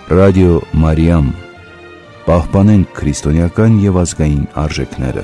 Ռադիո Մարիամ, պահպանենք քրիստոնեական և ազգային արժեքները։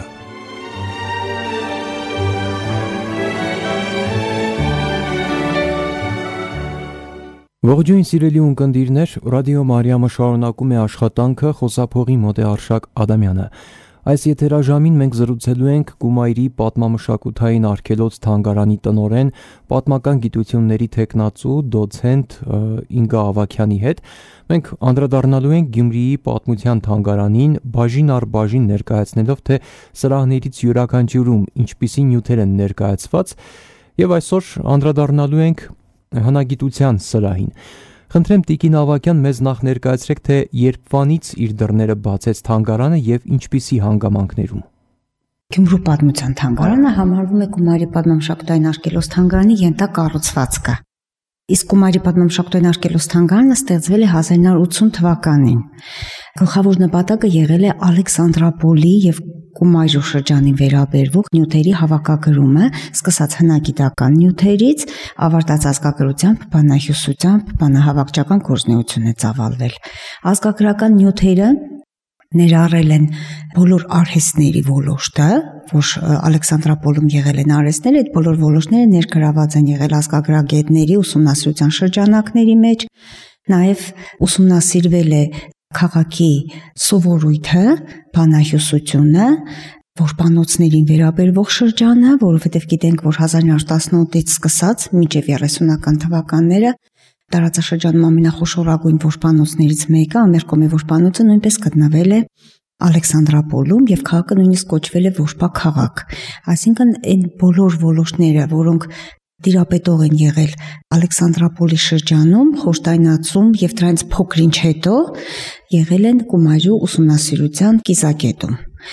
Ողջույն սիրելի ունկնդիրներ, Ռադիո Մարիամը շարունակում է աշխատանքը, խոսափողի մոտ է Արշակ Ադամյանը։ Այս եթերաժամին մենք զրուցելու ենք Կումայրի պատմամշակութային արգելոց թանգարանի տնօրեն, պատմական գիտությունների թեկնածու, դոցենտ Ինգա Ավագյանի հետ։ Մենք անդրադառնալու ենք Գյումրիի պատմության թանգարանին, բաժին առ բաժին ներկայացնելով, թե սրահներից յուրաքանչյուրում ինչպիսի նյութեր են ներկայացված, եւ այսօր անդրադառնալու ենք հնագիտության սրահին։ Խնդրեմ Տիկին Ավագյան մեզ նախ ներկայացրեք, թե երբվանից իր դռները բացեց թանգարանը եւ ինչպիսի հանգամանքներում։ Գյումրու պատմության թանգարանը համարվում է Կումայրի պատմամշակութային արգելոց թանգարանի ենթակառուցվածքը։ Իսկ Կումայրի պատմամշակութային արգելոց թանգարանը ստեղծվել է 1980 թվականին։ Գլխավոր նպատակը եղել է Ալեքսանդրապոլի եւ Կումայրու շրջանին վերաբերվող նյութերի հավաքագրումը, սկսած հնագիտական նյութերից, ավարտած ազգագրությամբ, բանահյուսությամբ, բանահավաքչական գործունեություն է ծավալվել։ Ազգագրական նյութերը ներառել են բոլոր արհեստների ոլորտը, որ Ալեքսանդրապոլում եղել են արհեստներ, այդ բոլոր ոլորտները ներգրաված են եղել ազգագրագետների ուսումնասիրության շրջանակների մեջ, նաև ուսումնասիրվել է քաղաքի սովորույթը, բանահյուսությունը, որբանոցներին վերաբերվող շրջանը, որովհետև գիտենք, որ 1918-ից սկսած մինչև 30-ական թվականները տարածաշրջանում ամենախոշորագույն որբանոցներից մեկը, Ամերկոմի որբանոցը նույնպես գտնվել է Ալեքսանդրապոլում եւ քաղաքը նույնիսկ կոչվել է որբա քաղաք։ Այսինքն այն բոլոր ոլորտները, որոնք տիրապետող են եղել Ալեքսանդրապոլի շրջանում, խորհրդայնացում եւ դրանից փոքր-ինչ հետո եղել են Կումայրու ուսումնասիրության կիզակետում։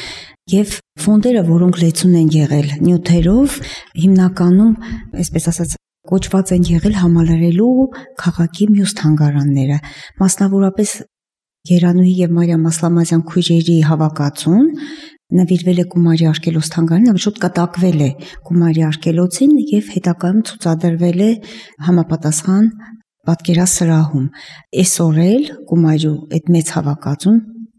Եվ ֆոնդերը, որոնք լեցուն են եղել նյութերով, հիմնականում, այսպես ասած, կոչված են եղել համալրելու քաղաքի մյուս թանգարանները, մասնավորապես Երանուհի եւ Մարիամ Ասլամազյան քույրերի հավաքածուն նվիրվել է Կումայրի արգելոց թանգարանին, ավելի շուտ կտակվել է Կումայրի արգելոցին եւ հետագայում ցուցադրվել է համապատասխան պատկերասրահում։ Այսօր էլ Կումայրու այդ մեծ հավաքածուն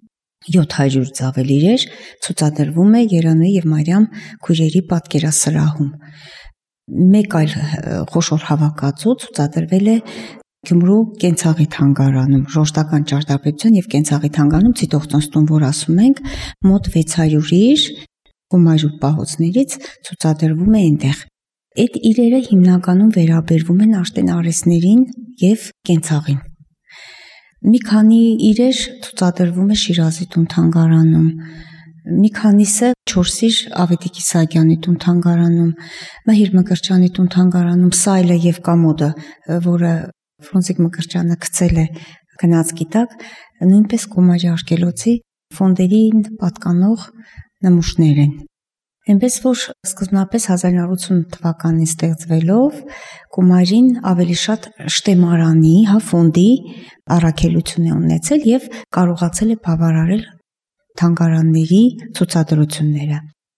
700-ից ավելի իրեր ցուցադրվում է Երանուհի եւ Մարիամ քույրերի պատկերասրահում։ Մեկ այլ խոշոր հավաքածու ցուցադրվել է Գյումրու կենցաղի թանգարանում, Ժողովրդական ճարտարապետության եւ կենցաղի թանգարանում Ցիտողցոնստուն, որ ասում ենք, մոտ 600 իր Կումայրու պահոցներից ցուցադրվում է այնտեղ։ Այդ իրերը հիմնականում վերաբերվում են աշտեն արհեստներին եւ կենցաղին։ Մի քանի իրեր ցուցադրվում է Շիրազի տուն թանգարանում, մի քանիսը 4 իր Ավետիք Իսահակյանի տուն թանգարանում, Մհիր Մկրտչյանի տուն թանգարանում, Սայլը եւ Կամոդը, որը Ֆրունզիկ Մկրտչյանը գցել է գնացքի տակ, նույնպես Կումայրի արգելոցի ֆոնդերին պատկանող նմուշներ են։ Այնպես որ սկզբնապես 1980 թվականին ստեղծվելով Կումայրին ավելի շատ շտեմարանի, ֆոնդի առաքելություն է ունեցել եւ կարողացել է բավարարել թանգարանների ցուցադրությունները։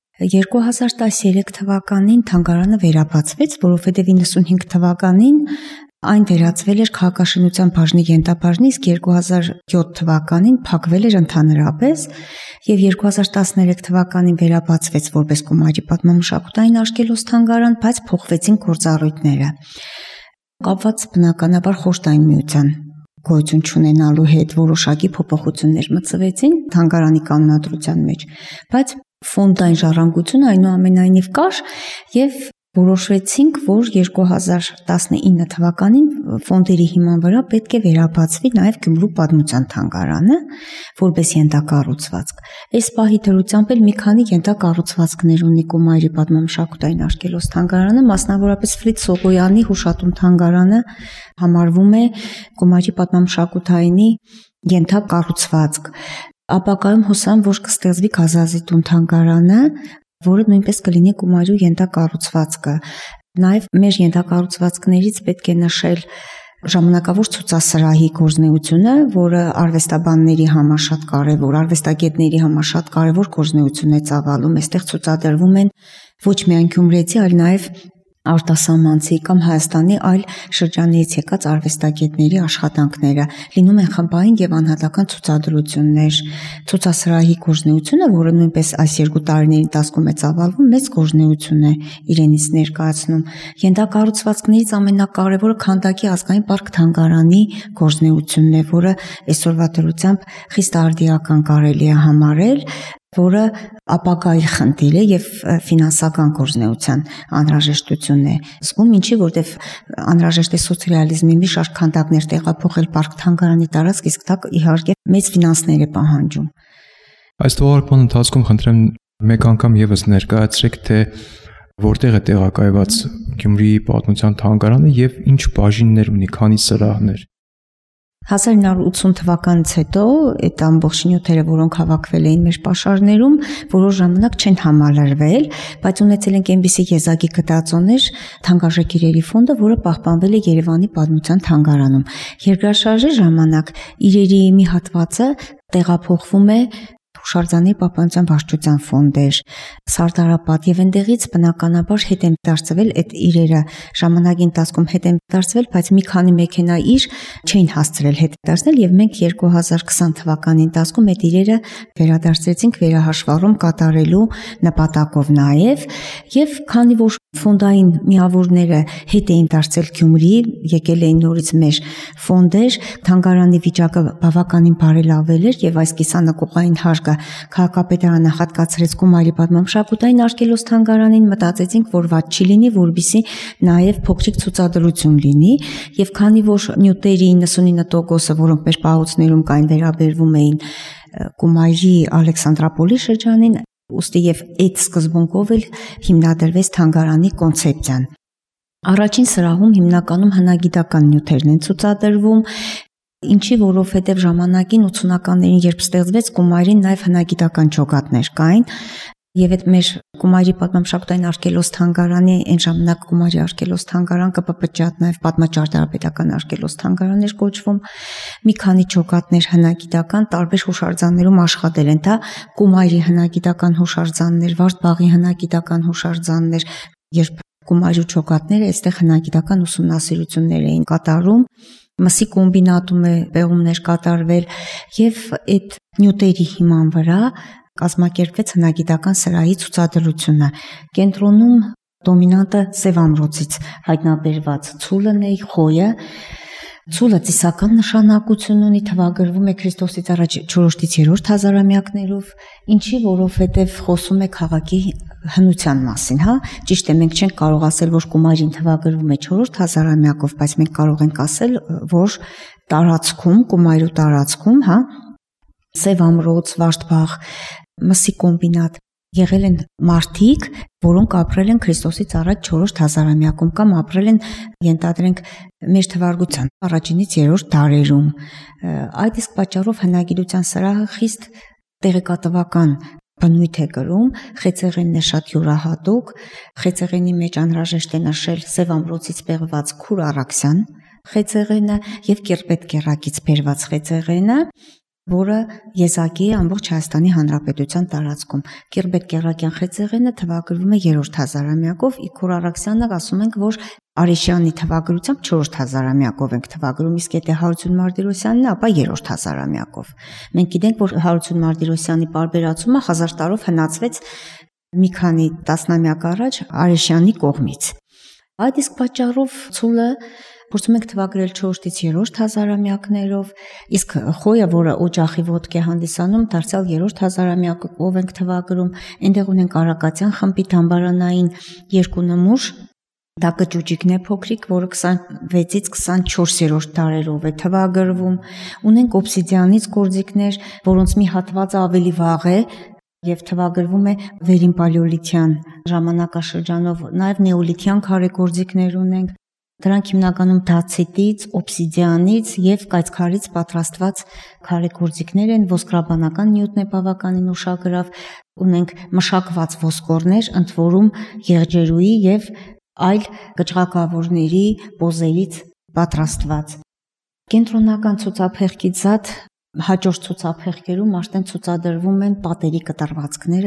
2013 թվականին թանգարանը վերաբացվեց, որովհետև 95 թվականին այն վերածվել էր քաղաքաշինության բաժնի ենթաբաժնի, իսկ 2007 թվականին փակվել էր ընդհանրապես եւ 2013 թվականին վերաբացվեց որպես Կումայրի պատմամշակութային արգելոց թանգարան, բայց փոխվեցին գործառույթները։ Կապված բնականաբար խորհրդային միության գոյություն չունենալու հետ որոշակի փոփոխություններ մտցվեցին թանգարանի կանոնադրության մեջ, բայց ֆոնդային ժառանգությունը այնուամենայնիվ կար եւ որոշվեցինք, որ 2019 թվականին ֆոնդերի հիման վրա պետք է վերաբացվի նաև Գյումրու պատմության թանգարանը, որպես ենթակառուցվածք։ Այս պահի դրությամբ էլ մի քանի ենթակառուցվածքներ ունի Կումայրի պատմամշակութային արգելոց թանգարանը, մասնավորապես Ֆրիդ Սողոյանի հուշատուն թանգարանը համարվում է Կումայրի պատմամշակութայինի ենթակառուցվածք։ Ապակայում հուսամ, որ կստեղծվի Գազազի տուն թանգարանը, որը նույնպես կլինի Կումայրու ենթակառուցվածքը։ Նաև մեր ենթակառուցվածքներից պետք է նշել ժամանակավոր ցուցասրահի գործունեությունը, որը արվեստաբանների համար շատ կարևոր, արվեստագետների համար շատ կարևոր գործունեություն է ծավալում։ Այստեղ ցուցադրվում են ոչ միայն գյումրեցի, այլ նաև արտասահմանցի կամ Հայաստանի այլ շրջաններից եկած արվեստագետների աշխատանքները, լինում են խմբային եւ անհատական ցուցադրություններ, ցուցասրահի գործունեությունը, որը նույնպես այս 2 տարիների ընթացքում է ծավալվում, մեծ գործունեություն է իրենից ներկայացնում։ Ենթակառուցվածքներից ամենակարևորը քանդակի ազգային պարկ թանգարանի գործունեությունն է, որը այսօրվա դրությամբ խիստ արդիական կարելի է համարել, որը ապագայի խնդիր է եւ ֆինանսական գործունեության անհրաժեշտություն է զգում, ինչի որտեվ անհրաժեշտ է սոցիալիզմի մի շարք քանդակներ տեղափոխել պարկ թանգարանի տարածք, իսկ դա իհարկե մեծ ֆինանսներ է պահանջում։ Այս թողարկման ընթացքում խնդրեմ մեկ անգամ եւս ներկայացրեք, թե որտեղ է տեղակայված Գյումրիի պատմության թանգարանը եւ ինչ բաժիններ ունի, քանի սրահներ։ 1980 թվականից հետո այդ ամբողջ նյութերը, որոնք հավաքվել էին մեր պաշարներում, որոշ ժամանակ չեն համալրվել, բայց ունեցել ենք այնպիսի եզակի գտածոներ, թանկարժեք ֆոնդը, որը պահպանվել է Երևանի պատմության թանգարանում։ Երկրաշարժի ժամանակ իրերի մի հատվածը տեղափոխվում է Հուշարձանի պահպանության վարչության ֆոնդեր, Սարդարապատ եւ այնտեղից բնականաբար հետ են դարձվել այդ իրերը ժամանակի ընթացքում հետ են դարձվել, բայց մի քանի մեքենա իր չէին հասցրել հետ դարձնել եւ մենք 2020 թվականի ընթացքում այդ իրերը վերադարձրեցինք վերահաշվառում կատարելու նպատակով եւ քանի որ ֆոնդային միավորները հետ էին դարձել Գյումրի, եկել էին նորից մեր ֆոնդեր, թանգարանի վիճակը բավականին բարելավել էր եւ այս կիսանկողային հարկը քաղաքապետարանը հատկացրեց Գումարի պատմամշակութային արգելոց թանգարանին, մտածեցինք, որ ված չի լինի, որպեսզի նաեւ փոքրիկ ցուցադրություն լինի եւ քանի որ նյութերի 99%-ը, որոնք մեր պահոցներում կային, վերաբերվում էին Գումարի Ալեքսանդրապոլի շրջանին, ուստի եւ այդ սկզբունքով էլ հիմնադրվեց թանգարանի կոնցեպցիան։ Առաջին սրահում հիմնականում հնագիտական նյութերն են ցուցադրվում, ինչի որովհետև ժամանակին 80-ականներին երբ ստեղծվեց Գումարին նաև հնագիտական ջոկատներ կային եւ այդ մեր Գումարի պատմամշակութային արգելոց թանգարանի այն ժամանակ Գումարի արգելոց թանգարան ԿՊՊՃ նաև պատմաճարտարապետական արգելոց թանգարան էր կոչվում, մի քանի ջոկատներ հնագիտական տարբեր հուշարձաններում աշխատել են, դա Գումարի հնագիտական հուշարձաններ, Վարդբաղի հնագիտական հուշարձաններ, երբ Գումարի ջոկատները այստեղ հնագիտական ուսումնասիրություններ էին կատարում, մսի կոմբինատում է պեղումներ կատարվել եւ այդ նյութերի հիման վրա կազմակերպվեց հնագիտական սրահի ցուցադրությունը։ Կենտրոնում դոմինանտը Սև ամրոցից հայտնաբերված ցուլն է, խոյը։ Ցուլը ծիսական նշանակություն ունի, թվագրվում է Քրիստոսից առաջ 4-ից 3-րդ հազարամյակներով, ինչի որովհետև խոսում է քաղաքի հնության մասին, հա, ճիշտ է, մենք չենք կարող ասել, որ Գումարին թվագրվում է 4-րդ հազարամյակով, բայց մենք կարող ենք ասել, որ տարածքում, Գումարու տարածքում, հա, Սև ամրոց, Վարդբաղ, մսի կոմբինատ եղել են մարդիկ, որոնք ապրել են Քրիստոսից առաջ 4-րդ հազարամյակում կամ ապրել են, ենթադրենք, մեր թվարկության առաջինից 3-րդ դարերում։ Այդ իսկ պատճառով հնագիտության սրահը խիստ տեղեկատվական բնույթ է կրում, խեցեղենն է շատ յուրահատուկ, խեցեղենի մեջ անհրաժեշտ է նշել Սև ամրոցից պեղված Քուր Արաքսյան խեցեղենը եւ Կիրպետ կեռակից բերված խեցեղենը, որը եզակի է ամբողջ Հայաստանի Հանրապետության տարածքում։ Կիրպետ կեռակյան խեցեղենը թվագրվում է 3-րդ հազարամյակով, Քուր Արաքսյանը ասում ենք, որ Արիշյանի թվագրությամբ 4-րդ հազարամյակով ենք թվագրում, իսկ եթե Հարություն Մարտիրոսյանն է, ապա 3-րդ հազարամյակով։ Մենք գիտենք, որ Հարություն Մարտիրոսյանի պարբերացումը 1000 տարով հնացվեց մի քանի տասնամյակ առաջ Արիշյանի կողմից։ Այդ իսկ պատճառով ցուլը փորձում ենք թվագրել 4-ից 3-րդ հազարամյակներով, իսկ խոյը, որը օջախի ոտք է հանդիսանում, դարձյալ 3-րդ հազարամյակով ենք թվագրում, այնտեղ ունենք Արակացյան խմբի դամբարանային 2 նմուշ, դա կճուճիկն է փոքրիկ, որը 26-ից 24-րդ դարերով է թվագրվում, ունենք օբսիդիանից գործիքներ, որոնց մի հատվածը ավելի վաղ է, եւ թվագրվում է վերին պալեոլիթյան ժամանակաշրջանով, նաեւ նեոլիթյան քարեգործիքներ ունենք։ Դրանք հիմնականում դացիտից, օբսիդիանից եւ կայծքարից պատրաստված քարեգործիքներ են, ոսկրաբանական նյութն է բավականին ուշագրավ, ունենք մշակված ոսկորներ, ընդ որում եղջերուի եւ այլ գճղակավորների պոզերից պատրաստված։ Կենտրոնական ցուցափեղկից զատ հաջորդ ցուցափեղկերում արդեն ցուցադրվում են պատերի կտրվածքները,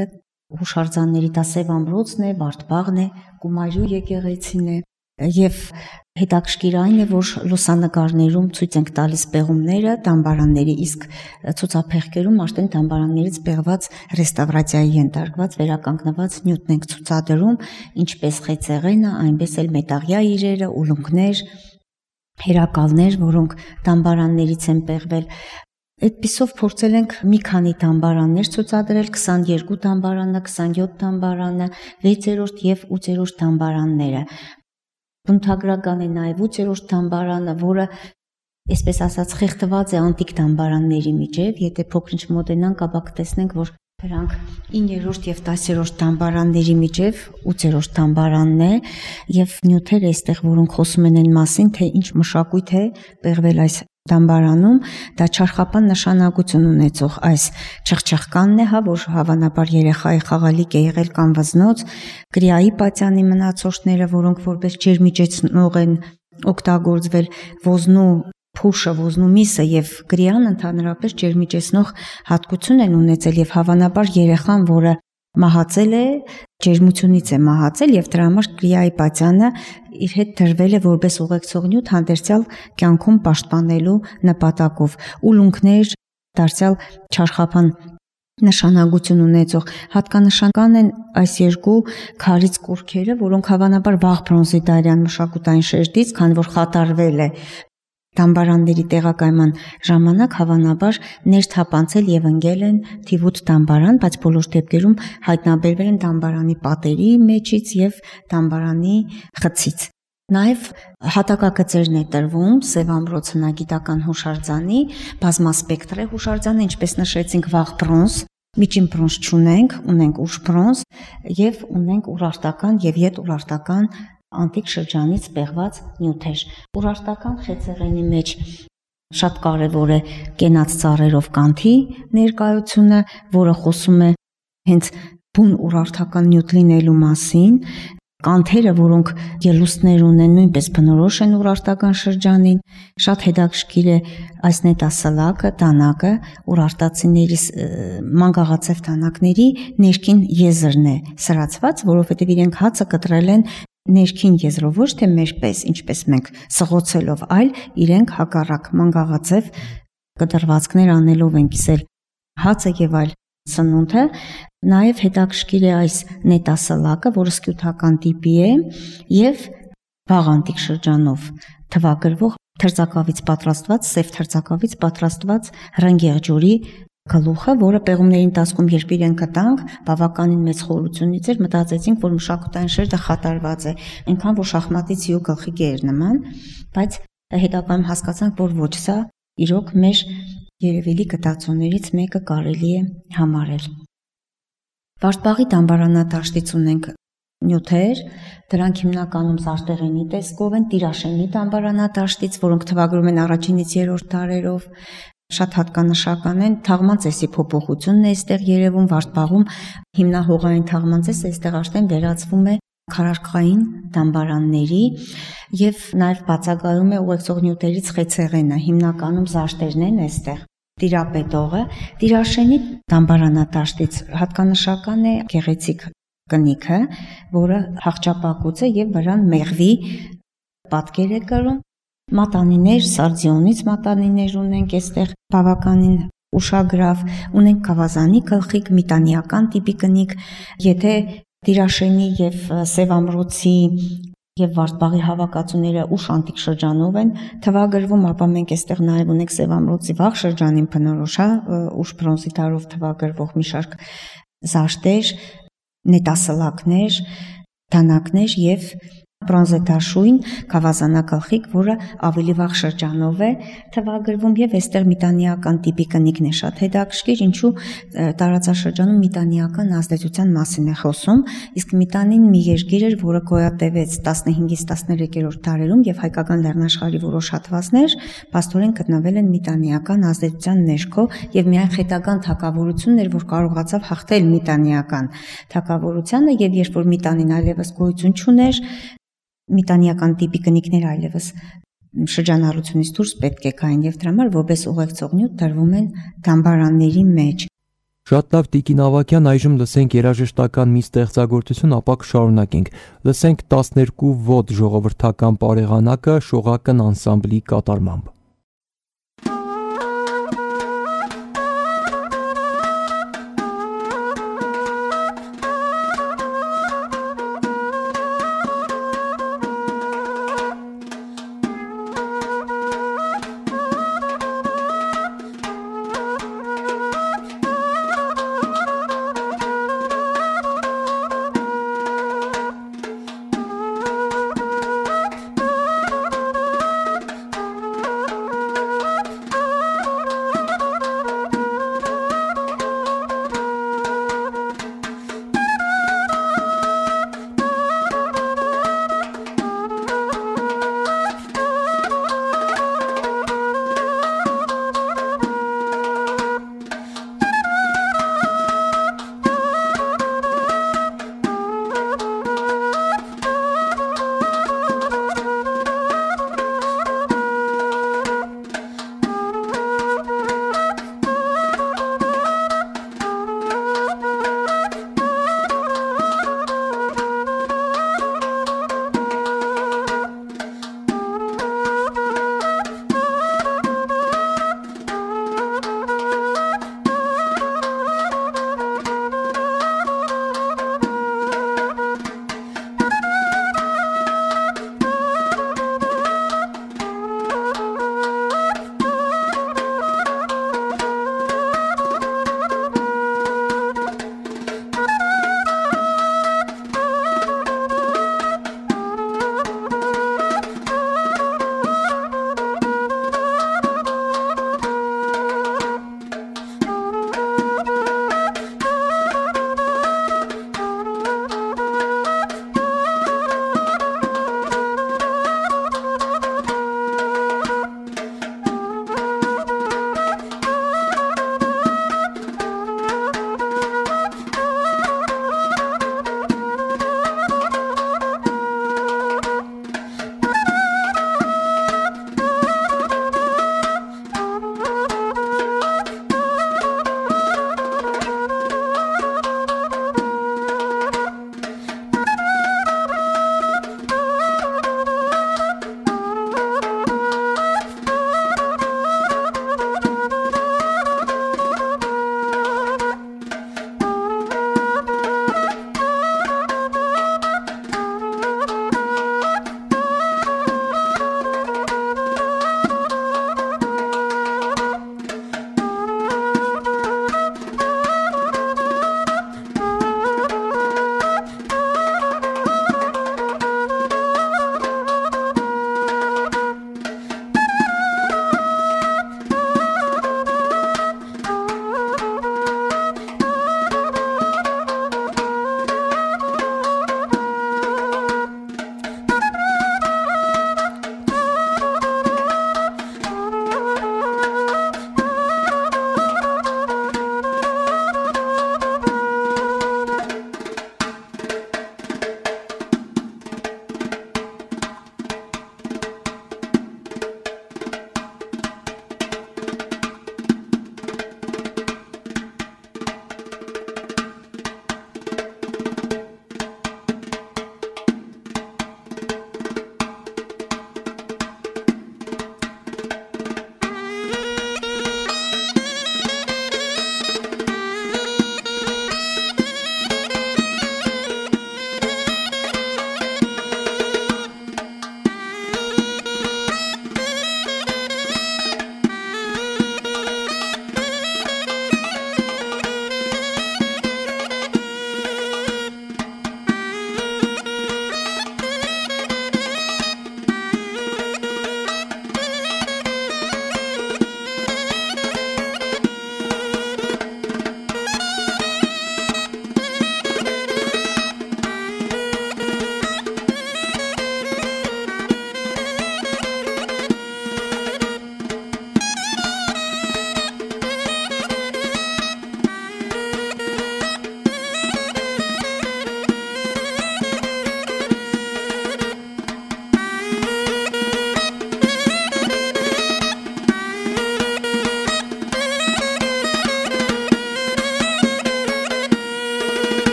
հուշարձանների դա Սև ամրոցն է, Վարդբաղն է, Կումայրու եկեղեցին է, եւ հետաքրքիր այն է, որ լուսանկարներում ցույց ենք տալիս պեղումները, դամբարանների, իսկ ցուցափեղկերում արդեն դամբարաններից պեղված ռեստավրացիայի ենթարկված վերականգնված նյութն ենք ցուցադրում, ինչպես խեցեղենը, այնպես էլ մետաղյա իրերը, ուլունքներ, հերակալներ, որոնք դամբարաններից են պեղվել։ Այդպիսով փորձել ենք մի քանի դամբարաններ ցուցադրել, 22 դամբարանը, 27 դամբարանը, 6-րդ եւ 8-րդ դամբարանները։ Բնութագրական է նաև 8-րդ դամբարանը, որը, այսպես ասած, խեղդված է անտիկ դամբարանների միջև, եթե փոքրինչ մոտենանք, ապա կտեսնենք, որ դրանք 9-րդ եւ 10-րդ դամբարանների միջև 8-րդ դամբարանն է, եւ նյութերը այստեղ, որոնք խոսում են այն մասին, թե ինչ մշակույթ է պեղվել այս դամբարանում, դա չարխապան նշանակություն ունեցող այս չխչխկանն է, որ հավանաբար երեխայի խաղալիք է եղել կամ վզնոց, կրիայի պատյանի մնացորդները, որոնք որպես ջերմիջեցնող են օգտագործվել, ոզնու փուշը, ոզնու միսը եւ կրիան ընդհանրապես ջերմիջեցնող հատկություն են ունեցել եւ հավանաբար երեխան, որը մահացել է, ջերմությունից է մահացել եւ դրա համար կրիայի պատյանը իր հետ դրվել է որպես ուղեկցող նյութ հանդերձյալ կյանքում պաշտպանելու նպատակով։ Ուլունքներ դարձյալ չարխապան նշանակություն ունեցող հատկանշական են այս երկու քարից կուրքերը, որոնք հավանաբար վաղ բրոնզի դարյան մշակութային շերտից, քանի որ խատարվել է դամբարանների տեղակայման ժամանակ հավանաբար ներթափանցել եւ ընկել են թիվուտ դամբարան, բայց բոլոր դեպքերում հայտնաբերվել են դամբարանի պատերի մեջից եւ դամբարանի խցից։ Նաեւ հատակագծերն է տրվում Սև ամրոց հնագիտական հուշարձանի, բազմասպեկտր է հուշարձանը, ինչպես նշեցինք, վաղ բրոնզ, միջին բրոնզ չունենք, ունենք ուշ բրոնզ եւ ունենք ուրարտական եւ ետուրարտական անտիկ շրջանից պեղված նյութեր։ Ուրարտական խեցեղենի մեջ շատ կարևոր է կենաց ծառերով կանթի ներկայությունը, որը խոսում է հենց բուն ուրարտական նյութ լինելու մասին։ Կանթերը, որոնք ելուստներ ունեն, նույնպես բնորոշ են ուրարտական շրջանին։ Շատ հետաքրքիր է այս նետասլակը, տանակը, ուրարտացիների մանգաղացև տանակների ներքին եզրն է սրացված, որովհետև իրենք հացը կտրել են ներքին եզրով, ոչ թե մերպես, ինչպես մենք սղոցելով, այլ իրենք հակառակ մանգաղացև կտրվածքներ անելով են կիսել հացը եւ այլ սնունդը։ Նաեւ հետաքրքիր է այս նետասլակը, որը սկյութական տիպի է եւ վաղ անտիկ շրջանով թվագրվող թրծակավից պատրաստված, սև թրծակավից պատրաստված ռնգեղջուրի գլուխը, որը պեղումների ընթացքում երբ իրեն գտանք, բավականին մեծ խորությունից էր, մտածեցինք, որ մշակութային շերտը խատարված է, այնքան որ շախմատից հյու գլխիկի էր նման, բայց հետագայում հասկացանք, որ ոչ, սա իրոք մեր երևելի գտածոներից մեկը կարելի է համարել։ Վարդբաղի դամբարանադաշտից ունենք նյութեր, դրանք հիմնականում զարտեղենի տեսքով են, Տիրաշենի դամբարանադաշտից, որոնք թվագրում են առաջինից երրորդ դարերով, շատ հատկանշական են, թաղմանծեսի փոփոխությունն է այստեղ երևում, Վարդբաղում հիմնահողային թաղմանծեսը այստեղ արդեն վերածվում է քարարկային դամբարանների եւ նաեւ բացակայում է ուղեկցող նյութերից խեցեղենը, հիմնականում զարտերն են այստեղ։ Տիրապետողը Տիրաշենի դամբարանադաշտից հատկանշական է գեղեցիկ կնիքը, որը հաղճապակուց է եւ վրան մեղվի պատկեր է կրում։ Մատանիներ, Սարդիոնից մատանիներ ունենք այստեղ բավականին ուշագրավ, ունենք գավազանի գլխիկ, միտանիական տիպի կնիկ, եթե Տիրաշենի եւ Սև ամրոցի եւ Վարդբաղի հավաքածուները ուշ անտիկ շրջանով են թվագրվում, ապա մենք այստեղ նաեւ ունենք Սև ամրոցի վաղ շրջանին բնորոշ ուշ բրոնզի դարով թվագրվող մի շարք զարդեր, նետասլակներ, դանակներ եւ բրոնզետաշույն գավազանագլխիկ, որը ավելի վաղ շրջանով է թվագրվում եւ այստեղ միտանիական տիպի կնիկն է շատ հետաքրքիր, ինչու տարածաշրջանում միտանիական ազդեցության մասին է խոսում, իսկ միտանին մի երկիր էր, որը գոյատևեց 15-ից 13-րդ դարերում եւ հայկական լեռնաշխարհի որոշ հատվածներ փաստորեն գտնվել են միտանիական ազդեցության ներքո եւ միայն խետական թագավորությունն էր, որ կարողացավ հաղթել միտանիական թագավորությանը եւ երբ որ միտանին այլևս գոյություն չուներ, միտանիական տիպի կնիկներ այլևս շրջանառությունից դուրս պետք է գային եւ դրա համար որպես ուղեկցող նյութ դրվում են դամբարանների մեջ։ Շատ լավ Տիկին Ավագյան, այժմ լսենք երաժշտական մի ստեղծագործություն, ապա կշարունակենք։ Լսենք 12 ոտ ժողովրդական պարեղանակը Շողակն անսամբլի կատարմամբ։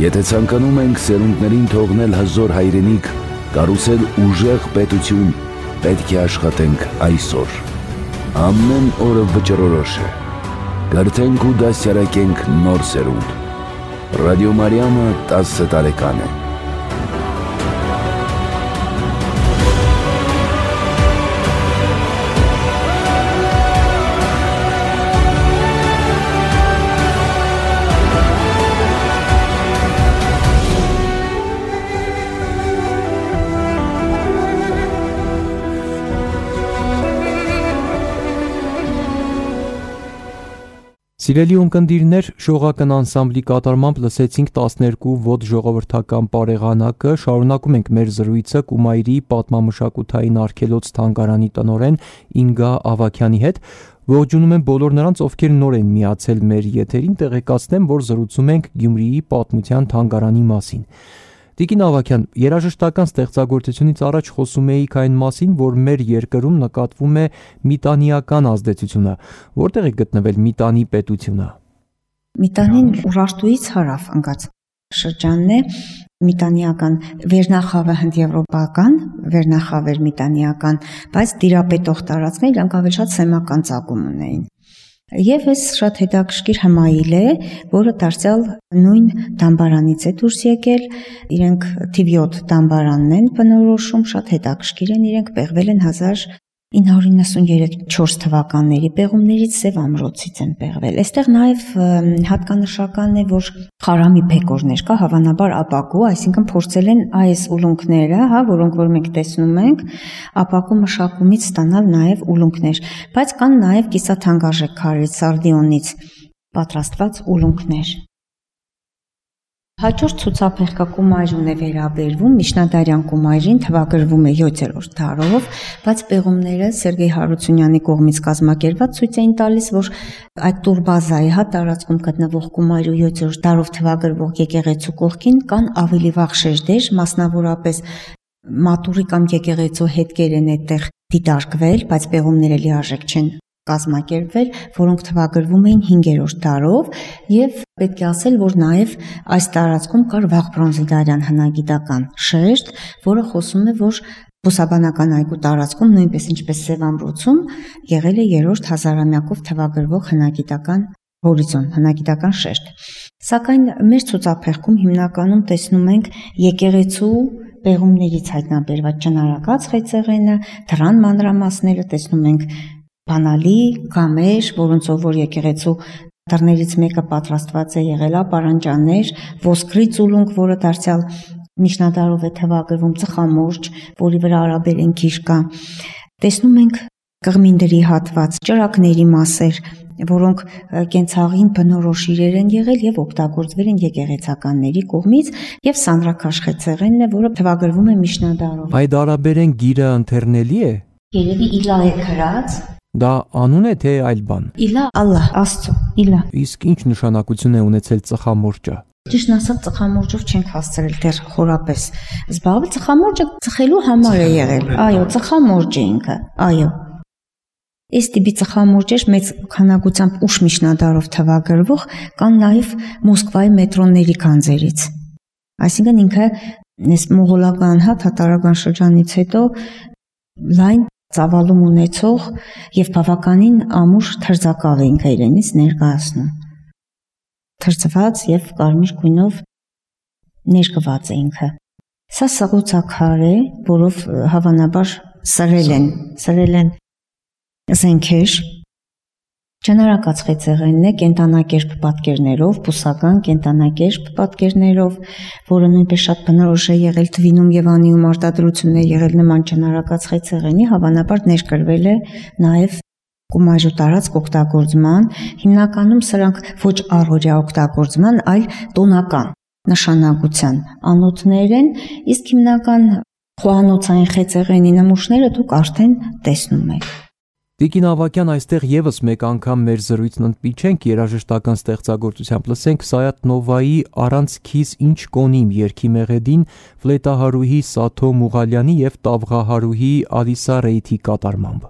Եթե ցանկանում ենք սերունդներին թողնել հզոր հայրենիք, կառուցել ուժեղ պետություն, պետք է աշխատենք այսօր։ Ամեն օրը վճռորոշ է։ Կրթենք ու դաստիարակենք նոր սերունդ։ Ռադիո Մարիամը 10 տարեկան է։ Սիրելի ունկնդիրներ, Շողակն անսամբլի կատարմամբ լսեցինք 12 ոտ ժողովրդական պարեղանակը, շարունակում ենք մեր զրույցը Կումայրի պատմամշակութային արգելոց թանգարանի տնօրեն Ինգա Ավագյանի հետ։ Ողջունում եմ բոլոր նրանց, ովքեր նոր են միացել մեր եթերին, տեղեկացնեմ, որ զրուցում ենք Գյումրիի պատմության թանգարանի մասին։ Տիկին Ավագյան, երաժշտական ստեղծագործությունից առաջ խոսում էիք այն մասին, որ մեր երկրում նկատվում է միտանիական ազդեցությունը, որտեղ է գտնվել միտանի պետությունը։ Միտանին Ուրարտուից հարավ ընկած շրջանն է, միտանիական վերնախավը հնդեվրոպական, վերնախավեր միտանիական, բայց տիրապետող տարածքներ իրանք ավելի շատ սեմական ծագում ունեին։ Եվ այս շատ հետաքրքիր հմայիլ է, որը դարձյալ նույն դամբարանից է դուրս եկել, իրենք թիվ 7 դամբարանն են բնորոշում, շատ հետաքրքիր են, իրենք պեղվել են 1993-4 թվականների պեղումներից Սև ամրոցից են պեղվել։ Այստեղ նաև հատկանշական է, որ խարամի փեկորներ կա, հավանաբար ապակու, այսինքն փորձել են այս ուլունքները, որոնք որ մենք տեսնում ենք, ապակու մշակումից ստանալ նաև ուլունքներ, բայց կան նաև կիսաթանկարժեք քարերից, սարդիոնից պատրաստված ուլունքներ։ Հաջորդ ցուցափեղկը Կումայրուն է վերաբերվում, Միջնադարյան Կումայրին թվագրվում է 7-րդ դարով, բայց պեղումները Սերգեյ Հարությունյանի կողմից կազմակերպված ցույց էին տալիս, որ այդ Տուրբազայի տարածքում գտնվող Կումայրու 7-րդ դարով թվագրվող եկեղեցու կողքին կան ավելի վաղ շերտեր, մասնավորապես մատուրի կամ եկեղեցու հետքեր են այդտեղ դիտարկվել, բայց պեղումները լիարժեք չեն կազմակերպվել, որոնք թվագրվում էին 5-րդ դարով, եւ պետք է ասել, որ նաեւ այս տարածքում կար վաղ բրոնզեդարյան հնագիտական շերտ, որը խոսում է, որ բուսաբանական այգու տարածքում նույնպես ինչպես Սև ամրոցում եղել է 3-րդ հազարամյակով թվագրվող հնագիտական հորիզոն, հնագիտական շերտ։ Սակայն մեր ցուցափեղկում հիմնականում տեսնում ենք եկեղեցու պեղումներից հայտնաբերված ճնարակաց խեցեղենը, դրան մանրամասները տեսնում ենք բանալի, կամեր, որոնցով որ եկեղեցու դռներից մեկը պատրաստված է եղել ապարանջաններ, ոսկրից ուլունք, որը դարձյալ միջնադարով է թվագրվում, ծխամորճ, որի վրա արաբերեն քիչ կա։ Տեսնում ենք կղմինդրի հատված, ճրակների մասեր, որոնք կենցաղին բնորոշ իրեր են եղել եւ օգտագործվել են եկեղեցականների կողմից, եւ սանրաքաշխեցեղենն է, որը թվագրվում է միջնադարով։ Այդ արաբերեն գիրը ընթերնելի է։ Երևի իլա է գրած։ Դա անուն է թե այլ բան։ Իլա Ալլահ, Աստծո, իլա։ Իսկ ինչ նշանակություն է ունեցել ծխամորճը։ Ճիշտ ասած, ծխամորճով չենք հասցրել դեռ խորապես զբաղվել, ծխամորճը ծխելու համար է եղել։ Այո, ծխամորճ է ինքը։ Այո։ Այս տիպի ծխամորճեր մեծ քանակությամբ ուշ միջնադարով թվագրվող կան նաև Մոսկվայի մետրոների քանզերից։ Այսինքն ինքը այս մողոլական թաթարական շրջանից հետո լայն ծավալում ունեցող եւ բավականին ամուր թրձակավ է ինքը իրենից ներկայացնում։ Թրծված եւ կարմիր գույնով ներկված է ինքը։ Սա սղոցաքար է, որով հավանաբար սրել են զենքեր, ճանարակաց խեցեղենն է կենտանակերպ պատկերներով, բուսական կենտանակերպ պատկերներով, որը նույնպես շատ բնորոշ է եղել Թվինում եւ Անիում արտադրությունն է եղել նման ճանարակաց խեցեղենի, հավանաբար ներկրվել է նաեւ Կումայրու տարածք օգտագործման, հիմնականում սրանք ոչ առօրյա օգտագործման, այլ տոնական նշանակության անոթներ են, իսկ հիմնական խոհանոցային խեցեղենի նմուշները դուք արդեն տեսնում եք։ Տիկին Ավագյան, այստեղ եւս մեկ անգամ մեր զրույցն ընդմիջենք երաժշտական ստեղծագործությամբ լսենք Սայաթ Նովայի «Առանց քիզ ինչ կոնիմ» երգի մեղեդին ֆլեյտահարուհի Սաթո Մուղալյանի եւ տավղահարուհի Ալիսա Ռեյթի կատարմամբ։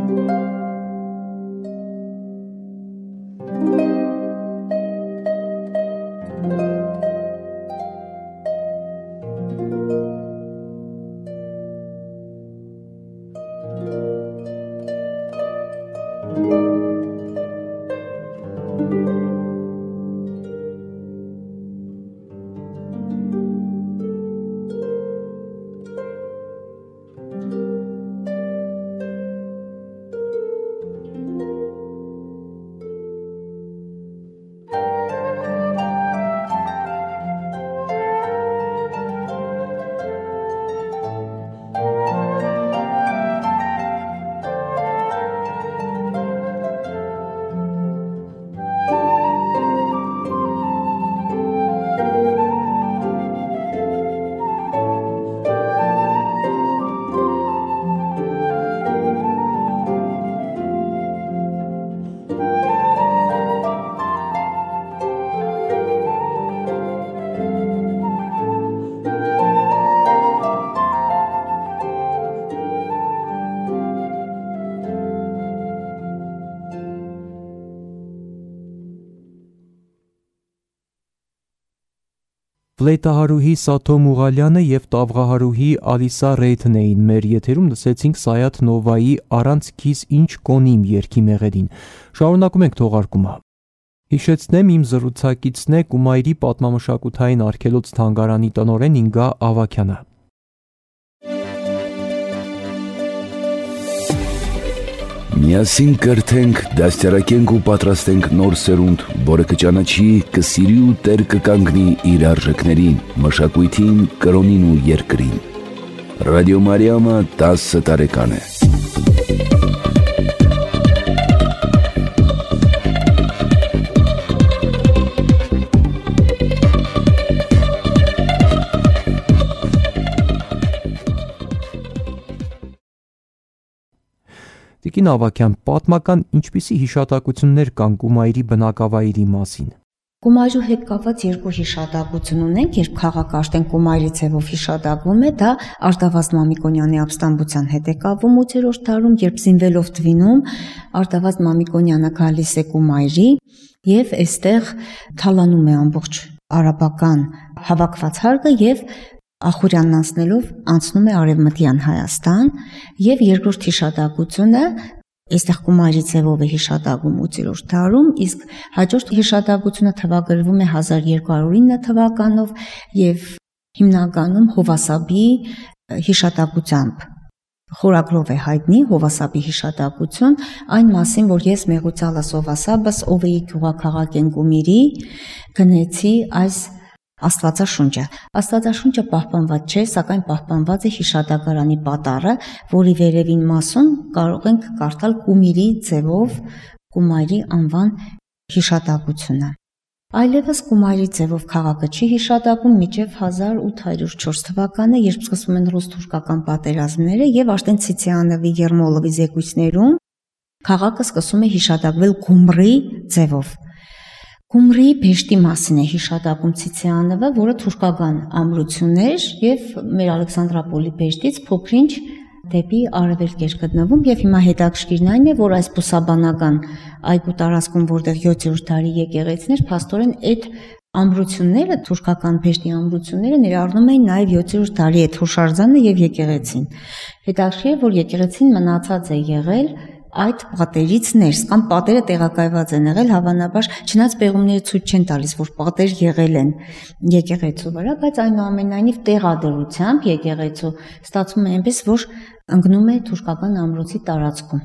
Ֆլեյտահարուհի Սաթո Մուղալյանը եւ տավղահարուհի Ալիսա Ռեյթն էին մեր եթերում, լսեցինք Սայաթ Նովայի «Առանց քիզ ինչ կոնիմ» երգի մեղեդին։ Շարունակում ենք թողարկումը։ Հիշեցնեմ, իմ զրուցակիցն է Կումայրի պատմամշակութային արգելոց թանգարանի տնօրեն Ինգա Ավագյանը։ Միասին կրթենք, դաստիարակենք ու պատրաստենք նոր սերունդ, որը կճանաչի, կսիրի ու տեր կկանգնի իր արժեքներին, մշակույթին, կրոնին ու երկրին։ Ռադիո Մարիամը 10 տարեկան է։ Տիկին Ավագյան, պատմական ինչպիսի հիշատակություններ կան Կումայրի բնակավայրի մասին։ Կումայրու հետ կապված երկու հիշատակություն ունենք, երբ քաղաքը արդեն Կումայրի ձևով հիշատակվում է, դա Արտավազդ Մամիկոնյանի ապստամբության հետ է կապվում 8-րդ դարում, երբ զինվելով Տվինում Արտավազդ Մամիկոնյանը գալիս է Կումայրի եւ այստեղ թալանում է ամբողջ արաբական հավաքված հարկը եւ Ախուրյանն անցնելով անցնում է Արևմտյան Հայաստան եւ երկրորդ հիշատակությունը այստեղ Կումայրի ձևով է հիշատակում 8-րդ դարում, իսկ հաջորդ հիշատակությունը թվագրվում է 1209 թվականով եւ հիմնականում Հովասաբի հիշատակությամբ խորագրով է հայտնի Հովասաբի հիշատակություն այն մասին, որ ես Մեղուցալաս Հովասաբս ով էի գյուղաքաղաք են Կումիրի գնեցի այս Աստվածաշունչը պահպանված չէ, սակայն պահպանված է հիշատակարանի պատառը, որի վերևին մասում կարող ենք կարդալ Կումիրի ձևով Կումայրի անվան հիշատակությունը։ Այլևս Կումայրի ձևով քաղաքը չի հիշատակում մինչև 1804 թվականը, երբ սկսվում են ռուս-թուրքական պատերազմները եւ արդեն Ցիցիանովի Երմոլովի զեկույցներում քաղաքը սկսում է հիշատակվել Գումրի ձևով։ Գումրի Փեշտի մասին է հիշատակում Ցիցիանովը, որը թուրքական ամրություն էր եւ մեր Ալեքսանդրապոլի Փեշտից փոքրինչ դեպի արևելք էր գտնվում եւ հիմա հետաքրքիրն այն է, որ այս բուսաբանական այգու տարածքում, որտեղ 7-րդ դարի եկեղեցիներ, փաստորեն այդ ամրությունները, թուրքական Փեշտի ամրությունները ներառնում էին նաեւ 7-րդ դարի այդ հուշարձանը եւ եկեղեցին։ Հետաքրքիր է, որ եկեղեցին մնացած է եղել այդ պատերից ներս կամ պատերը տեղակայված են եղել, հավանաբար չնայած պեղումները ցույց չեն տալիս, որ պատեր եղել են եկեղեցու վրա, բայց այնուամենայնիվ տեղադրությամբ եկեղեցու ստացվում է այնպես, որ ընկնում է թուրքական ամրոցի տարածքում։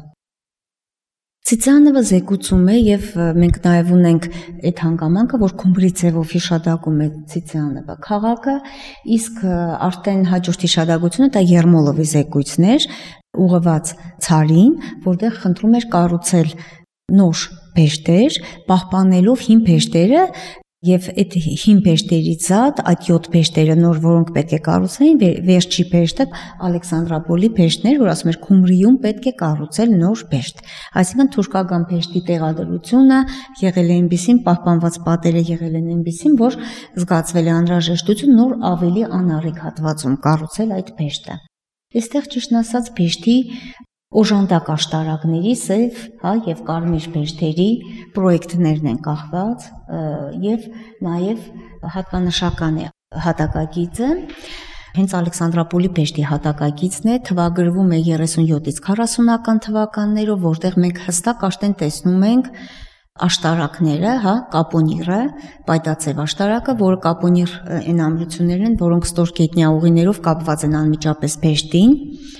Ցիցիանովը զեկուցում է եւ մենք նաեւ ունենք այդ հանգամանքը, որ Գումրի ձևով հիշատակում է Ցիցիանովը քաղաքը, իսկ արդեն հաջորդ հիշատակությունը դա Երմոլովի զեկույցն էր, ուղղված ցարին, որտեղ խնդրում էր կառուցել նոր փեշտեր, պահպանելով հին փեշտերը եւ այդ հին փեշտերի զատ, այդ 7 փեշտերը նոր, որոնք պետք է կառուցեին, վերջի փեշտը Ալեքսանդրապոլի փեշտն էր, որ ասում էր Գումրիում պետք է կառուցել նոր փեշտ։ Այսինքն թուրքական փեշտի տեղադրությունը եղել է այնպեսին, պահպանված պատերը եղել են այնպեսին, որ զգացվել է անհրաժեշտություն նոր ավելի անառիկ հատվածում կառուցել այդ փեշտը։ Այստեղ ճիշտն ասած փեշտի օժանդակ աշտարակների սև, եւ կարմիր բերդերի պրոյեկտներն են կախված եւ նաեւ հատկանշական է հատակագիծը հենց Ալեքսանդրապոլի Պեշտի հատակագիծն է, թվագրվում է 37-ից 40-ական թվականներով, որտեղ մենք հստակ աշտեն տեսնում ենք աշտարակները, կապոնիրը, պայտացև աշտարակը, որը կապոնիր այն ամրություններն են, որոնք ստորգետնյա ուղիներով կապված են անմիջապես Պեշտին,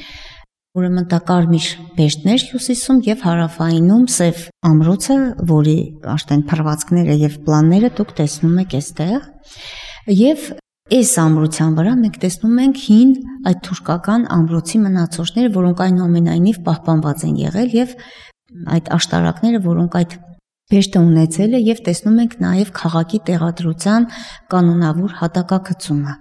ուրեմն դա կարմիր Պեշտներ հյուսիսում եւ հարավայինում սև ամրոցը, որի աշտեն փռվածքները եւ պլանները դուք տեսնում եք այստեղ, եւ այս ամրության վրա մենք տեսնում ենք հին այդ թուրքական ամրոցի մնացորդները, որոնք այնուամենայնիվ պահպանված են եղել եւ այդ աշտարակները, որոնք այդ Պեշտը ունեցել է եւ տեսնում ենք նաեւ քաղաքի տեղադրության կանոնավոր հատակագծումը։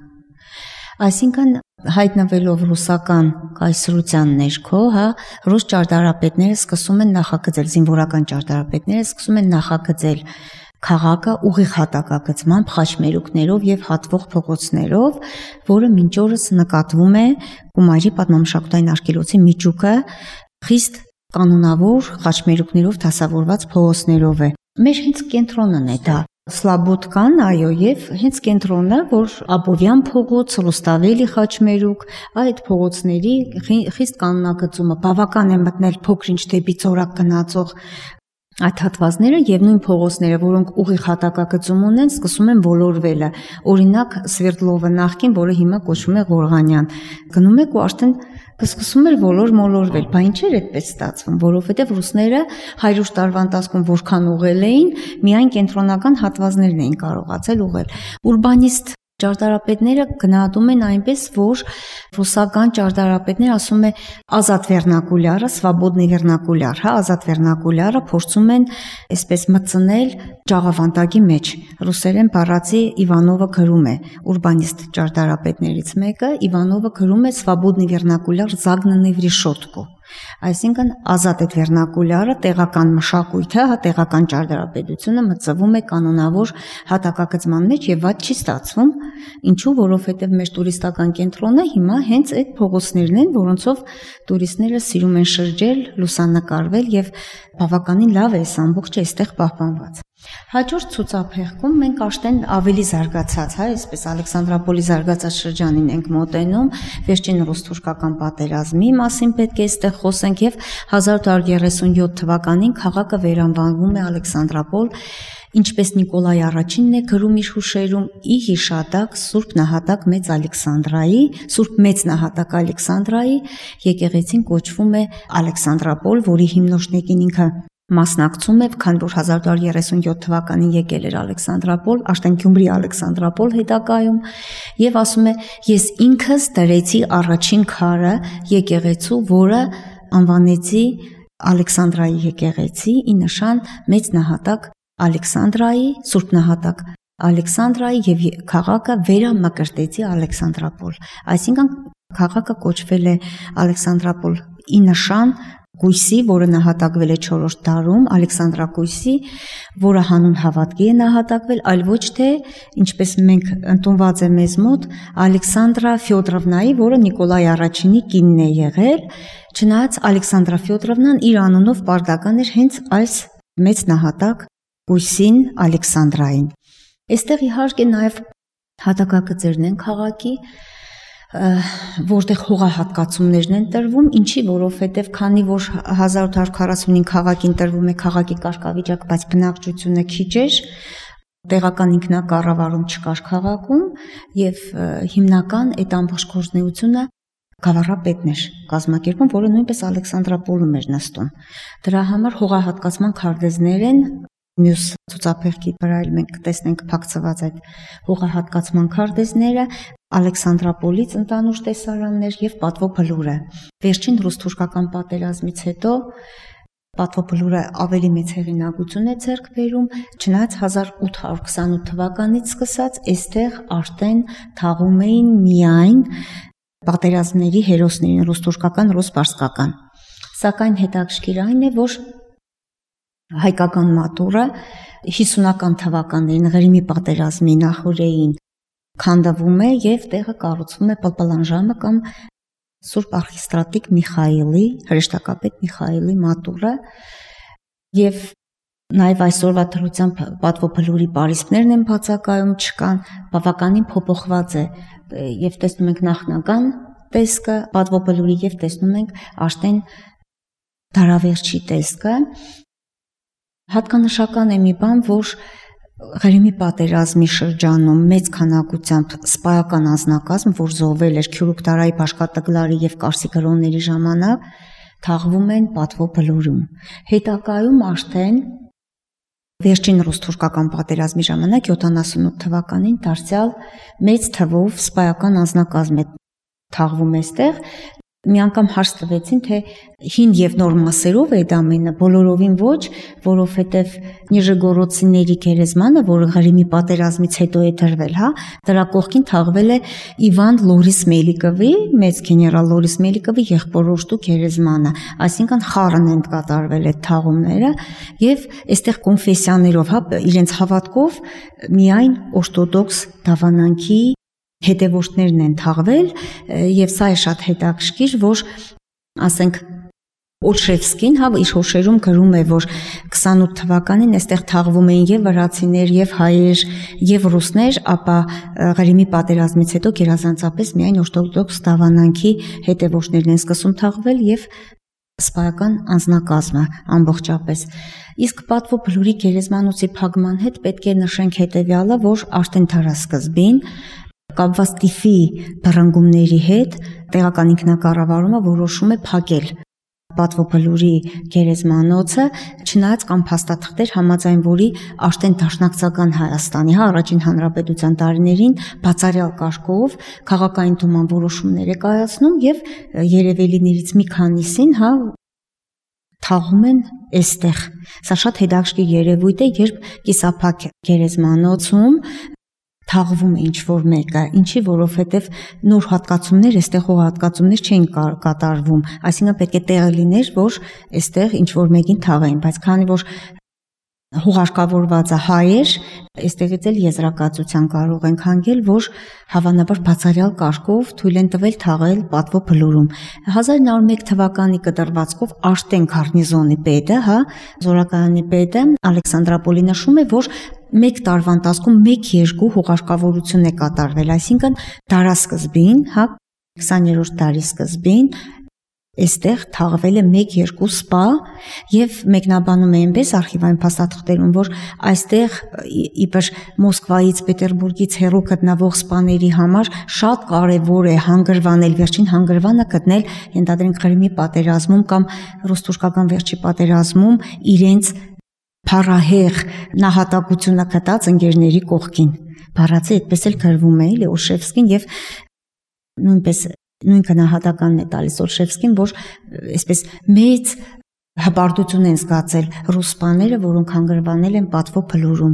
Այսինքն հայտնվելով ռուսական կայսրության ներքո, ռուս ճարտարապետները սկսում են նախագծել, զինվորական ճարտարապետները սկսում են նախագծել քաղաքը ուղիղ հատակագծմամբ, խաչմերուկներով եւ հատվող փողոցներով, որը մինչ օրս նկատվում է Կումայրի պատմամշակութային արգելոցի միջուկը խիստ կանոնավոր խաչմերուկներով դասավորված փողոցներով է։ Մեր հենց կենտրոնն է դա։ Սլաբոդկան, այո, եւ հենց կենտրոնը, որ Աբովյան փողոց, Ռուստավելի խաչմերուկ, այդ փողոցների խիստ կանոնագծումը բավական է մտնել փոքր-ինչ դեպի ծորակ գնացող այդ հատվածները եւ նույն փողոցները, որոնք ուղիղ հատակագծում ունեն, սկսում են ոլորվելը։ Օրինակ Սվերդլովը նախքին, որը հիմա կոչվում է Ղորղանյան, գնում եք ու արդեն սկսում էր ոլորվել, բա ինչ էր այդպես ստացվում, որովհետև ռուսները 100 տարվա ընթացքում որքան ուղղել էին, միայն կենտրոնական հատվածներն էին կարողացել ուղղել։ Ուրբանիստ ճարտարապետները գնահատում են այնպես, որ ռուսական ճարտարապետները ասում է ազատ վերնակուլյարը, свободный վերնակուլյար, ազատ վերնակուլյարը փորձում են այսպես մտցնել ճաղավանդակի մեջ։ Ռուսերեն բառացի Իվանովը գրում է, ուրբանիստ ճարտարապետներից մեկը, Իվանովը գրում է свободный վերնակուլյար загнанный в решетку։ Այսինքն ազատ այդ վերնակուլյարը տեղական մշակույթը, տեղական ճարտարապետությունը մտցվում է կանոնավոր հատակագծման մեջ եւ ված չի ստացվում, ինչու, որովհետեւ մեր տուրիստական կենտրոնը հիմա հենց այդ փողոցներն են, որոնցով տուրիստները սիրում են շրջել, լուսանկարվել եւ բավականին լավ է այս ամբողջը այստեղ պահպանված։ Հաջորդ ցուցափեղկում մենք աշտեն ավելի զարգացած, այսպես Ալեքսանդրապոլի զարգացած շրջանին ենք մոտենում, վերջին ռուս-թուրքական պատերազմի մասին պետք է այստեղ խոսենք եւ 1837 թվականին քաղաքը վերանվանվում է Ալեքսանդրապոլ, ինչպես Նիկոլայ առաջինն է գրում իր հուշերում, ի հիշատակ Սուրբ Նահատակ Մեծ Ալեքսանդրայի, Սուրբ Մեծ Նահատակ Ալեքսանդրայի եկեղեցին կոչվում է Ալեքսանդրապոլ, որի հիմնորդներին ինքը մասնակցում է, քանի որ 1837 թվականին եկել էր Ալեքսանդրապոլ, աշտեն Գյումրի Ալեքսանդրապոլ հետագայում, եւ ասում է, ես ինքս դրեցի առաջին քարը եկեղեցու, որը անվանեցի Ալեքսանդրայի եկեղեցի, ի նշան Մեծ Նահատակ Ալեքսանդրայի, Սուրբ Նահատակ Ալեքսանդրայի եւ քաղաքը վերամկրտեցի Ալեքսանդրապոլ։ Այսինքն քաղաքը կոչվել է Ալեքսանդրապոլ ի նշան Կույսի, որը նահատակվել է 4-րդ դարում, Ալեքսանդրակույսի, որը հանուն հավատքի է նահատակվել, այլ ոչ թե, ինչպես մենք ընդունված է մեզ մոտ, Ալեքսանդրա Ֆյոդրովնայի, որը Նիկոլայ առաջինի կինն է եղել, չնայած Ալեքսանդրա Ֆյոդրովնան իր անունով պարտական էր հենց այս մեծ նահատակ Կույսին Ալեքսանդրային։ Այստեղ իհարկե նաև հատակագծերն են քաղաքի, որտեղ հողահատկացումներն են տրվում, ինչի, որովհետև քանի որ 1845 քաղաքին տրվում է քաղաքի կարգավիճակ, բայց բնակչությունը քիչ էր, տեղական ինքնակառավարում չկար քաղաքում եւ հիմնական այդ ամբողջ գործունեությունը գավառապետն էր կազմակերպում, որը նույնպես Ալեքսանդրապոլում էր նստում։ Դրա համար հողահատկացման քարտեզներ են, մյուս ցուցափեղկի վրա մենք կտեսնենք փակցված այդ հողահատկացման քարտեզները, Ալեքսանդրապոլից ընտանուր տեսարաններ եւ պատվոբլուրը։ Վերջին ռուս-թուրքական պատերազմից հետո պատվոբլուրը ավելի մեծ հեղինակություն է ձեռք բերում, չնայած 1828 թվականից սկսած այստեղ արդեն թաղում էին միայն պատերազմների հերոսներին, ռուս-թուրքական, ռուս-պարսկական։ Սակայն հետաքրքիր այն է, որ հայկական մատուռը 50-ական թվականներին Ղրիմի պատերազմի նախօրեին քանդվում է եւ տեղը կառուցվում է Պլպլանժամը կամ Սուրբ արխիստրատիկ Միխայիլի, հրեշտակապետ Միխայիլի մատուռը եւ նաև այսօրվա դրությամբ պատվոբլուրի պարիսպներն են բացակայում, չկան, բավականին փոփոխված է եւ տեսնում ենք նախնական տեսքը պատվոբլուրի եւ տեսնում ենք Աշտեն դարավերջի տեսքը։ Հատկանշական է մի բան, որ Ղրիմի պատերազմի շրջանում մեծ քանակությամբ սպայական անձնակազմ, որ զոհվել էր Քյուրուկդարայի Բաշկատկլարի եւ Կարսի կրոնների ժամանակ, թաղվում են պատվոբլուրում։ Հետագայում Աշտեն վերջին ռուս-թուրքական պատերազմի ժամանակ 78 թվականին դարձյալ մեծ թվով սպայական անձնակազմ է թաղվում այստեղ։ Մի անգամ հարց տվեցին, թե հին եւ նոր մասերով է դա ամենը, բոլորովին ոչ, որովհետեւ Նիժեգորոդցիների գերեզմանը, որը Ղրիմի պատերազմից հետո է դրվել, դրա կողքին թաղվել է Իվան Լորիս Մելիկովի, մեծ գեներալ Լորիս Մելիկովի եղբոր Օշտու գերեզմանը, այսինքն խառն են կատարվել այդ թաղումները եւ այստեղ կոնֆեսիաներով, իրենց հավատքով միայն օրթոդոքս դավանանքի հետևորդներն են թաղվել եւ սա է շատ հետաքրքիր, որ ասենք Օլշևսկին իր հուշերում գրում է, որ 28 թվականին այստեղ թաղվում էին եւ վրացիներ, եւ հայեր, եւ ռուսներ, ապա Ղրիմի պատերազմից հետո գերազանցապես միայն օրթոդոքս դավանանքի հետևորդներն են սկսում թաղվել եւ սպայական անձնակազմը ամբողջապես։ Իսկ պատվոբլուրի գերեզմանոցի փակման հետ պետք է նշենք հետեւյալը, որ արդեն դարասկզբին կապված տիֆի բռնգումների հետ տեղական ինքնակառավարումը որոշում է փակել պատվոբլուրի գերեզմանոցը, չնայած կան փաստաթղթեր, համաձայն որի Աշտեն Դաշնակցական Հայաստանի առաջին հանրապետության տարիներին բացառյալ կարգով քաղաքային դուման որոշումներ է կայացնում եւ երևելիներից մի քանիսին թաղում են այստեղ։ Սա շատ հետաքրքիր երևույթ է, երբ կիսափակ գերեզմանոցում թաղվում է ինչ-որ մեկը, ինչի որովհետև նոր հատկացումներ, այստեղ հողահատկացումներ չէին կատարվում, այսինքն պետք է տեղը լիներ, որ այստեղ ինչ-որ մեկին թաղային, բայց քանի որ հողարկավորվածը հայ էր, այստեղից էլ եզրակացության կարող ենք հանգել, որ հավանաբար բացառյալ կարգով թույլ են տվել թաղել պատվոբլուրում։ 1901 թվականի կտրվածքով Աշտեն գարնիզոնի պետը, զորակայանի պետը Ալեքսանդրապոլի նշում է, որ մեկ տարվա ընթացքում 1-2 հողարկավորություն է կատարվել, այսինքն դարասկզբին, 20-րդ դարի սկզբին այստեղ թաղվել է 1-2 սպա եւ մեկնաբանում է այնպես արխիվային փաստաթղթերում, որ այստեղ իբր Մոսկվայից, Պետերբուրգից հեռու գտնվող սպաների համար շատ կարեւոր է հանգրվանել, վերջին հանգրվանը գտնել, ենթադրենք Ղրիմի պատերազմում կամ ռուս-թուրքական վերջի պատերազմում իրենց փառահեղ նահատակությունը կտած ընկերների կողքին։ Բառացի այդպես էլ գրվում է Օլշևսկին եւ նույնպես նույն գնահատականն է տալիս Օլշևսկին, որ այսպես մեծ հպարտություն են զգացել ռուս սպաները, որոնք հանգրվանել են պատվոբլուրում։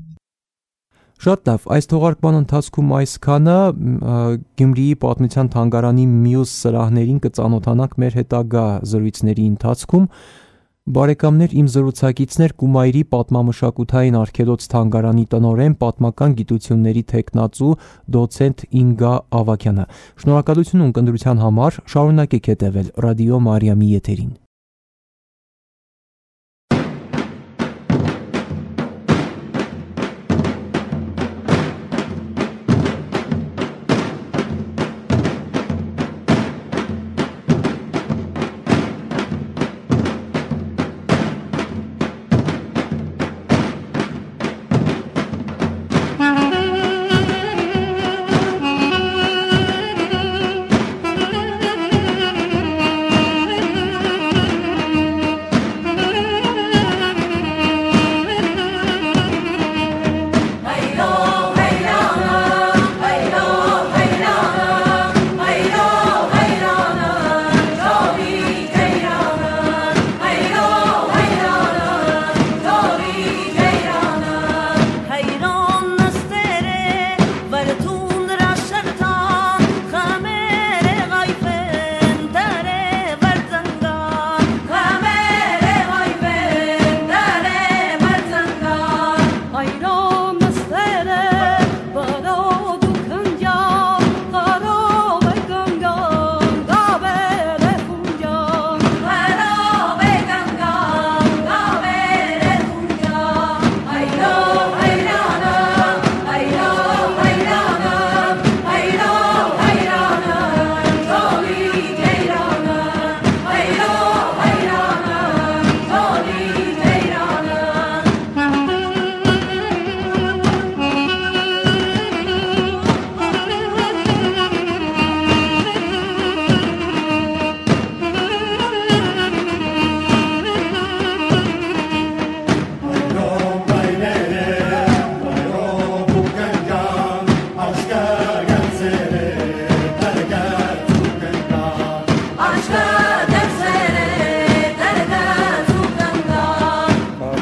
Շատ լավ, այս թողարկման ընթացքում այսքանը, Գյումրիի պատմության թանգարանի մյուս սրահներին կծանոթանանք մեր հետագա զրույցների ընթացքում։ Բարեկամներ, իմ զրուցակիցներ Կումայրի պատմամշակութային արգելոց թանգարանի տնօրեն, պատմական գիտությունների թեկնածու դոցենտ Ինգա Ավագյանը։ Շնորհակալություն ունկնդրության համար, շարունակեք հետևել Ռադիո Մարիամի եթերին։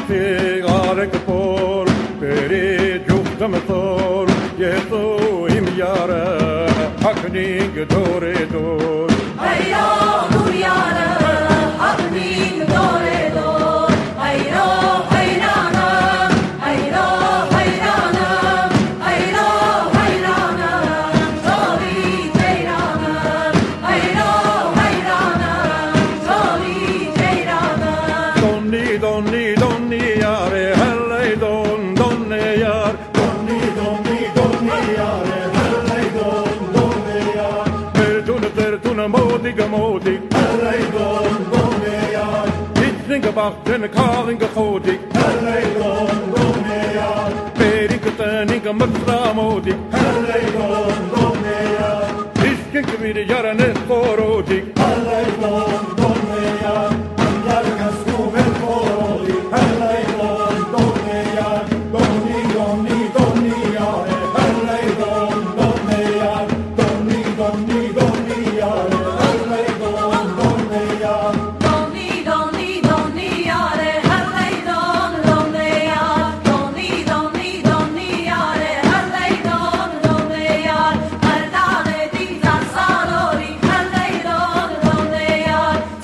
Ati arek por Peri juhtam tor Yeto im yara Hakning dore dor Hayro dur yara Hakning dore dor Hayro hayranım Hayro hayranım Hayro hayranım Tori ceyranım Hayro hayranım Tori ceyranım Donni donni donni yare Helley don donne yar Donni donni donni yare Helley don donne yar Tertuna modig modig Helley don donne yar Hitzinge bachten kalinge godig Helley don donne yar Perinke teninge mutra modig Helley don donne yar Hiskinke bir yarane korodig Helley don donne yar Anjarkas kuvel korodig Helley don donne yar Donni donni donni yare Helley don donne yar Donni donni donni yare Helley don donne yar Donni donni donni yare Helley don donne yar Donni donni donni yare Helley don donne yar Her tane dizan sarori Helley don donne yar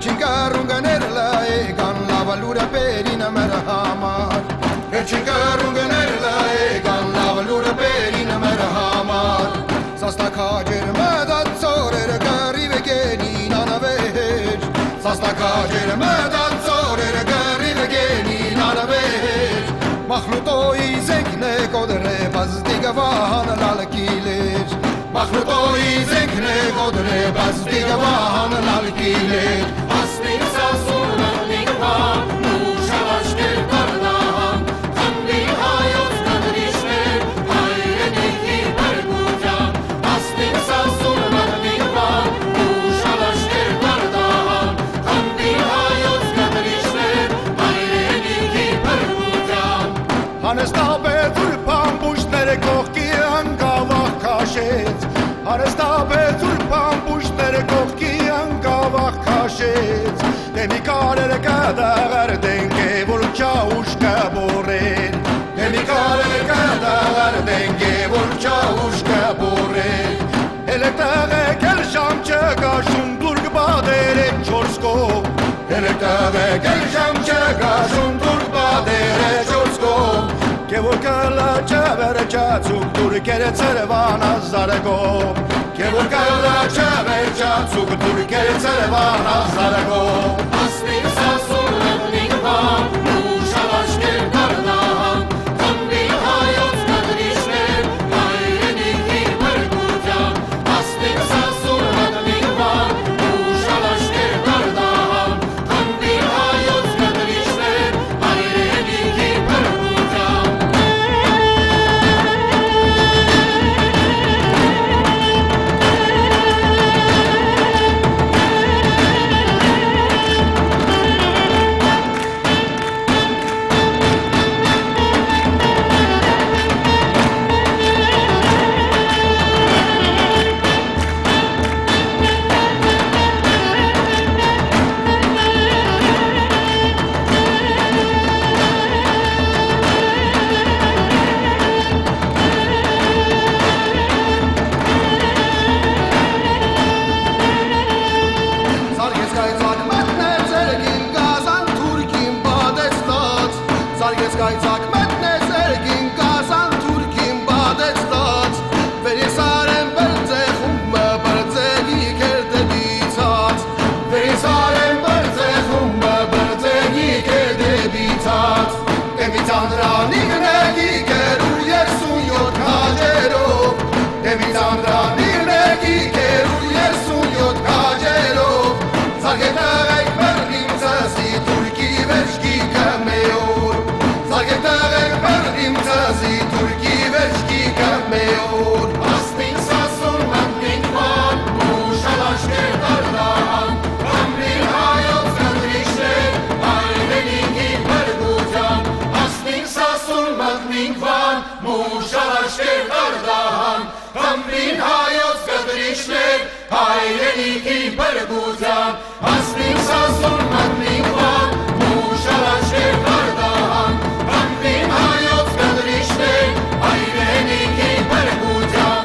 Erçinkarunganerla egan la valura perina merhamar Erçinkarunganerla egan la valura perina merhamar Sasta kacer medat sorer garibe geni nanavej Sasta kacer medat sorer garibe geni nanavej Mahlutoy zekne kodre bazdigavahan lalkileş Mahlutoy zekne kodre bazdigavahan lalkileş Asmin sasunan nikva Muşavaşker kardahan Kambi hayot kadrişler Hayreneki pergucan Asmin sasunan nikva Muşavaşker kardahan Kambi hayot kadrişler Hayreneki pergucan Հանստաբե ծուրպան բուշները կողքի անգավախ քաշեց Հանստաբե ծուրպան բուշները կողքի անգավախ քաշեց Դեմի կարերը կդաղար դենկե որ չաուշ կբորեն Դեմի կարերը կդաղար դենկե որ չաուշ կբորեն Էլեկտաղը կել շամ չկա շունդուրգ բադերը չորսկով Էլեկտաղը կել շամ չկա շունդուրգ բադերը չորսկով Կևորկալա չավերը չացուկ դուր կերեցեր վանազարեգով Կևորկալա չավեր չացուկ դուր կերեցեր վանազարեգով Asmin sasunan nikva Muşavaşker kardahan Kambi hayot kadrişler Hayreneki pergucan Asmin sasunan nikva Muşavaşker kardahan Kambi hayot kadrişler Hayreneki pergucan Սարգսկայցակ մտներ ձերգին գազան թուրքին բադեցնած Սարգսկայցակ մտներ ձերգին գազան թուրքին բադեցնած Վերիսարեն բրձեխումը բրձեգի կերդեբիցած Վերիսարեն բրձեխումը բրձեգի կերդեբիցած Դեմիցանդրանիգնեգի կերու երսուն յոտ կաջերով Դեմիցանդրանիգնեգի կերու երսուն յոտ կաջերով Զարգետաղեք բրգիմ ծասի թուրքի վերջքի կամեոր Զարգետաղեք բրգիմ ծասի թուրքի վերջքի կամեոր Asmin sasunan nikva Muşavaşker kardahan Kambi hayot kadrişler Hayreneki pergucan Asmin sasunan nikva Muşavaşker kardahan Kambi hayot kadrişler Hayreneki pergucan Asmin sasunan nikva Muşavaşker kardahan Kambi hayot kadrişler Hayreneki pergucan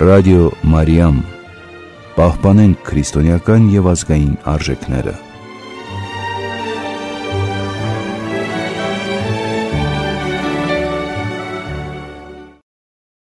Ռադիո Մարիամ, պահպանենք քրիստոնեական եւ ազգային արժեքները։